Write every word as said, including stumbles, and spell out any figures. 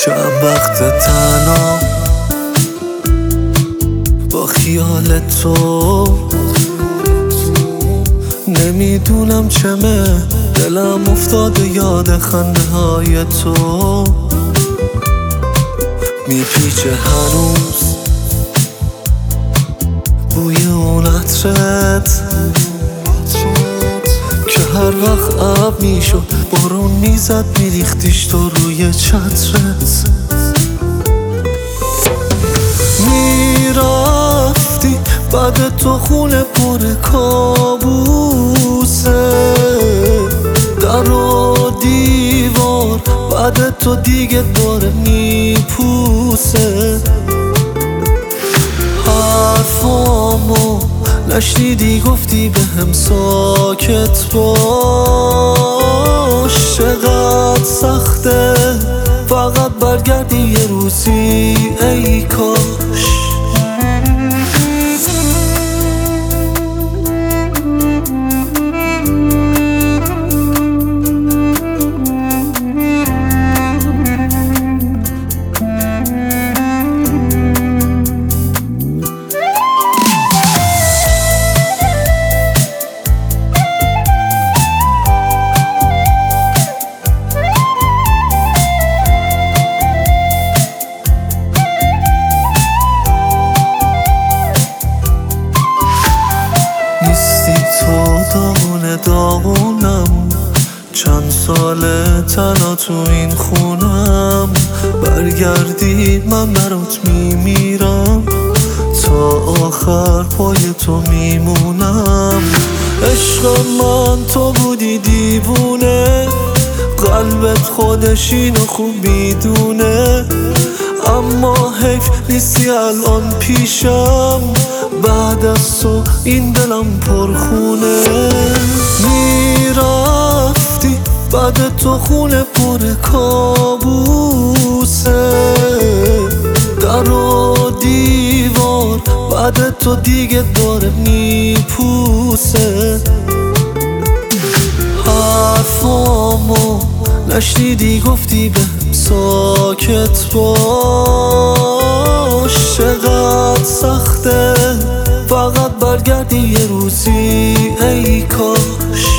چند وقت تنها با خیال تو، نمیدونم چمه دلم افتاده یاد خنده های تو. میپیچه هنوز بوی اون عطرت که هر وقت اب میشد بارون میزد میریختیش تو روی چترت. میرفتی بعد تو خونه پر کابوسه، در و دیوار بعد تو دیگه داره میپوسه. حرفامو نشنیدی گفتی به هم ساکت باش. چقدر سخته فقط برگردی یه روزی ای کاش. نیستی تو داغونه داغونم، چند ساله تنها تو این خونم. برگردی من برات میمیرم، تا آخر پای تو میمونم. عشق من تو بودی دیوونه، قلبت خودش اینو خوب میدونه. اما حیف نیستی الان پیشم، بعد از تو این دلم پرخونه. میرفتی بعد تو خونه پر کابوسه، در و دیوار بعد تو دیگه داره میپوسه. حرفامو نشنیدی گفتی به ساکت باش. چقدر سخته فقط برگردی یه روزی ای کاش.